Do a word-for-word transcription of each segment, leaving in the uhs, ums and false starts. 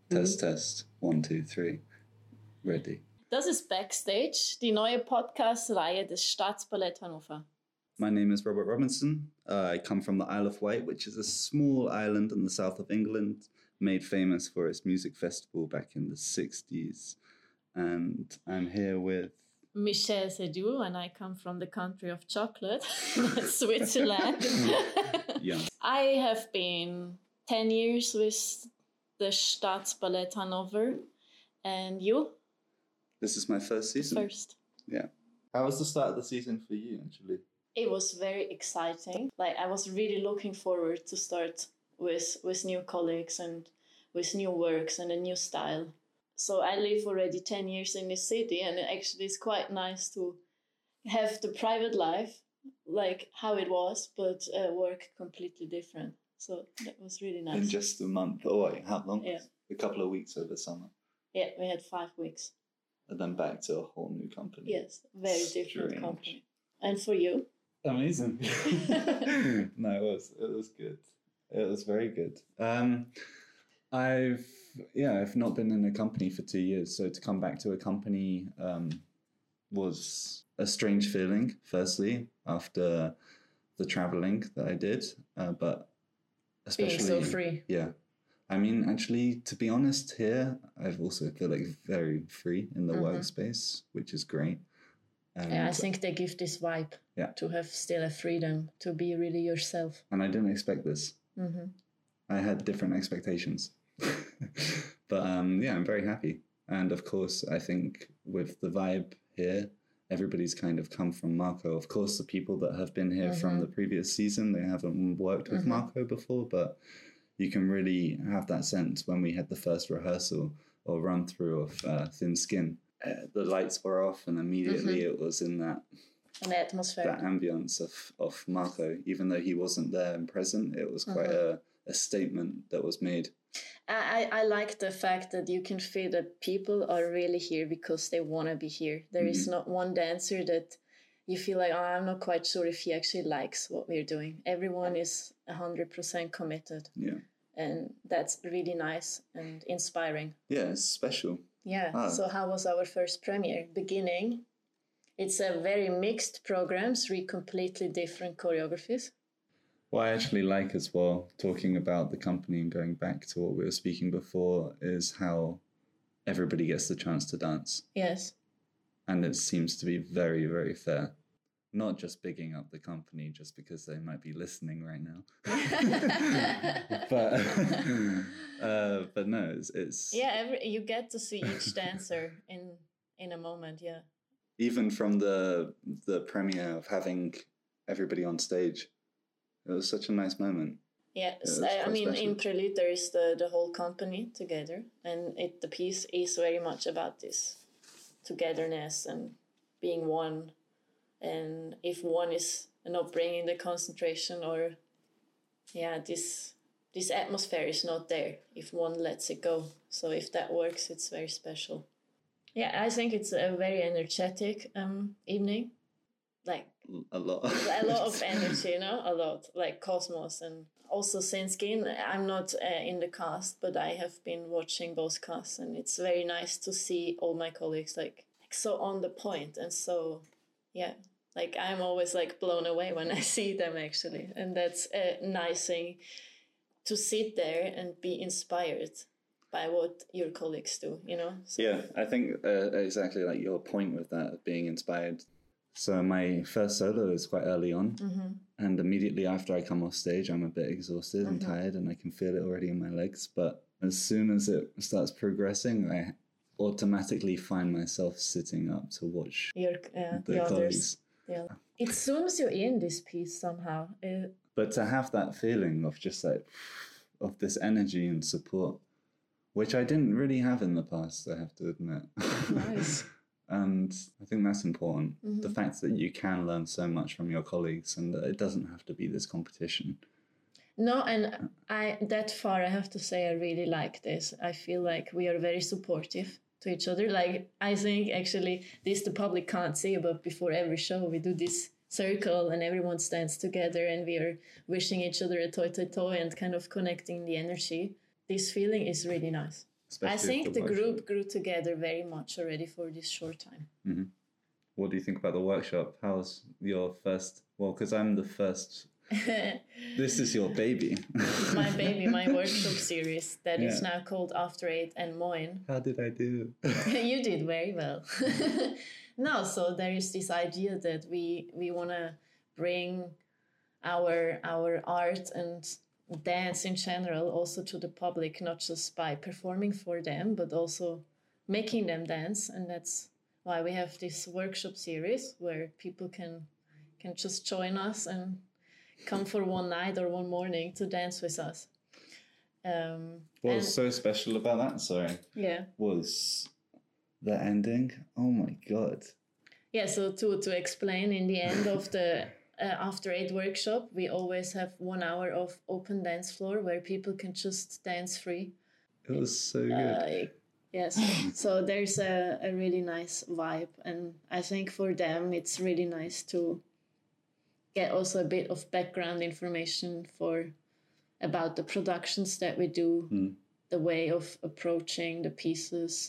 Test, test. One, two, three. Ready. Das ist Backstage, die neue Podcast-Reihe des Staatsballett Hannover. My name is Robert Robinson. Uh, I come from the Isle of Wight, which is a small island in the south of England, made famous for its music festival back in the sixties. And I'm here with... Michelle Seydoux, and I come from the country of chocolate, Switzerland. Yeah. I have been ten years with the Staatsballett Hannover. And you? This is my first season. First. Yeah. How was the start of the season for you, actually? It was very exciting. Like, I was really looking forward to start with with new colleagues and with new works and a new style. So I live already ten years in this city, and it actually is quite nice to have the private life, like how it was, but uh, work completely different. So that was really nice. In just a month. Oh, wait, how long? Yeah. A couple of weeks over summer. Yeah, we had five weeks. And then back to a whole new company. Yes, very different Strange. company. And for you? Amazing. No, it was it was good. It was very good. Um, I've yeah, I've not been in a company for two years, so to come back to a company um, was a strange feeling. Firstly, after the traveling that I did, uh, but especially being so free. Yeah, I mean, actually, to be honest, here I also feel like very free in the mm-hmm. workspace, which is great. And yeah, I think they give this vibe yeah. to have still a freedom to be really yourself. And I didn't expect this. Mm-hmm. I had different expectations. But um, yeah, I'm very happy. And of course, I think with the vibe here, everybody's kind of come from Marco. Of course, the people that have been here mm-hmm. from the previous season, they haven't worked with mm-hmm. Marco before, but you can really have that sense when we had the first rehearsal or run through of uh, Thin Skin. Uh, the lights were off, and immediately mm-hmm. it was in that an atmosphere, that ambience of, of Marco. Even though he wasn't there and present, it was quite mm-hmm. a, a statement that was made. I, I like the fact that you can feel that people are really here because they want to be here. There mm-hmm. is not one dancer that you feel like, oh, I'm not quite sure if he actually likes what we're doing. Everyone is one hundred percent committed. Yeah. And that's really nice and inspiring. Yeah, it's special. Yeah, ah. So how was our first premiere? Beginning, it's a very mixed program, three completely different choreographies. What I actually like as well, talking about the company and going back to what we were speaking before, is how everybody gets the chance to dance. Yes. And it seems to be very, very fair. Not just bigging up the company just because they might be listening right now. but uh, but no, it's... it's yeah, every, you get to see each dancer in in a moment, yeah. Even from the the premiere of having everybody on stage, it was such a nice moment. Yeah, I, I mean, special. In Prelude there is the, the whole company together, and it the piece is very much about this togetherness and being one. And if one is not bringing the concentration or, yeah, this this atmosphere is not there, if one lets it go. So if that works, it's very special. Yeah, I think it's a very energetic um, evening. Like a lot. a lot of energy, you know, a lot. Like Cosmos and also Thin Skin. I'm not uh, in the cast, but I have been watching both casts, and it's very nice to see all my colleagues like, like so on the point and so... Yeah, like I'm always like blown away when I see them actually. And that's a nice thing to sit there and be inspired by what your colleagues do, you know? So. Yeah, I think uh, exactly like your point with that, being inspired. So my first solo is quite early on. Mm-hmm. And immediately after I come off stage, I'm a bit exhausted mm-hmm. and tired, and I can feel it already in my legs. But as soon as it starts progressing, I automatically find myself sitting up to watch Your, uh, the, the colleagues. Others. Yeah. It zooms you in, this piece, somehow. Uh, but to have that feeling of just like, of this energy and support, which I didn't really have in the past, I have to admit. Nice. And I think that's important. Mm-hmm. The fact that you can learn so much from your colleagues and that it doesn't have to be this competition. No, and I that far, I have to say, I really like this. I feel like we are very supportive to each other. Like, I think actually this the public can't see, but before every show we do this circle and everyone stands together and we are wishing each other a toi toi toi and kind of connecting the energy. This feeling is really nice. I think the, the group grew together very much already for this short time. Mm-hmm. What do you think about the workshop? How's your first? Well, because I'm the first. This is your baby. My baby, my workshop series that yeah. is now called After Eight and Moin. How did I do? You did very well. No, so there is this idea that we we want to bring our our art and dance in general also to the public, not just by performing for them, but also making them dance. And that's why we have this workshop series where people can can just join us and come for one night or one morning to dance with us. Um, what was so special about that, sorry, yeah, was the ending. Oh my God. Yeah, so to, to explain, in the end of the Uh, After Eight workshop, we always have one hour of open dance floor where people can just dance free. It was so good. Uh, yes, so there's a, a really nice vibe, and I think for them it's really nice to get also a bit of background information for about the productions that we do, mm. the way of approaching the pieces.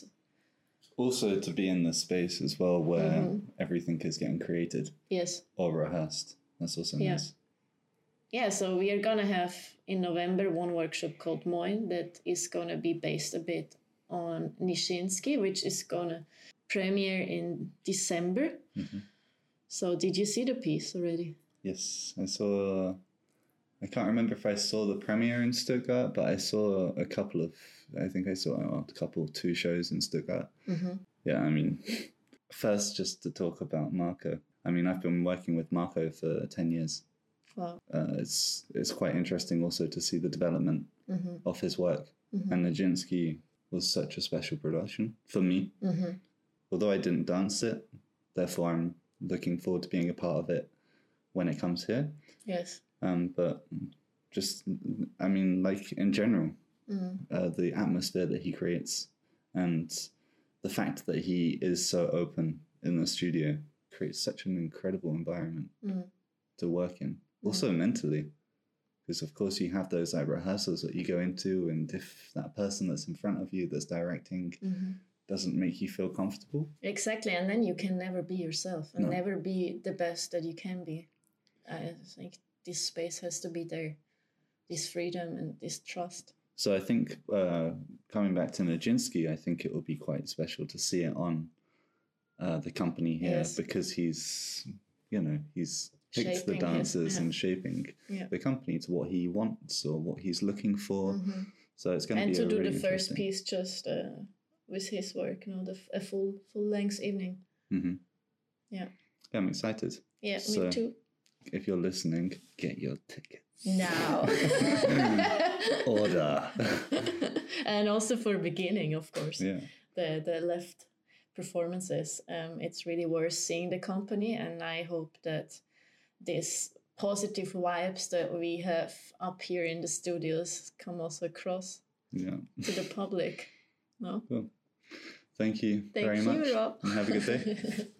Also to be in the space as well where mm-hmm. everything is getting created. Yes. Or rehearsed. That's also yeah. nice. Yeah, so we are going to have in November one workshop called Moin that is going to be based a bit on Nijinsky, which is going to premiere in December. Mm-hmm. So did you see the piece already? Yes, I saw... I can't remember if I saw the premiere in Stuttgart, but I saw a couple of... I think I saw a couple, two shows in Stuttgart. Mm-hmm. Yeah, I mean, first just to talk about Marco. I mean, I've been working with Marco for ten years. Wow. Uh, it's it's quite interesting also to see the development mm-hmm. of his work. Mm-hmm. And Nijinsky was such a special production for me. Mm-hmm. Although I didn't dance it, therefore I'm looking forward to being a part of it when it comes here. Yes. Um, but just, I mean, like in general, mm. uh, the atmosphere that he creates and the fact that he is so open in the studio creates such an incredible environment mm. to work in. Mm. Also mentally, because of course you have those like rehearsals that you go into, and if that person that's in front of you that's directing mm-hmm. doesn't make you feel comfortable. Exactly, and then you can never be yourself and no. never be the best that you can be. I think this space has to be there, this freedom and this trust. So I think uh, coming back to Nijinsky, I think it will be quite special to see it on uh, the company here yes. because he's, you know, he's picked shaping the dancers his, yeah. and shaping yeah. the company to what he wants or what he's looking for. Mm-hmm. So it's going to and be to a do really the first piece just uh, with his work, you know, the, a full full length evening. Mm-hmm. Yeah. Yeah, I'm excited. Yeah, so me too. If you're listening, get your tickets. Now. Order. And also for beginning, of course. Yeah. The the left performances. Um, it's really worth seeing the company, and I hope that this positive vibes that we have up here in the studios come also across yeah. to the public. No? Cool. Thank you Thank very you, much. Rob. And have a good day.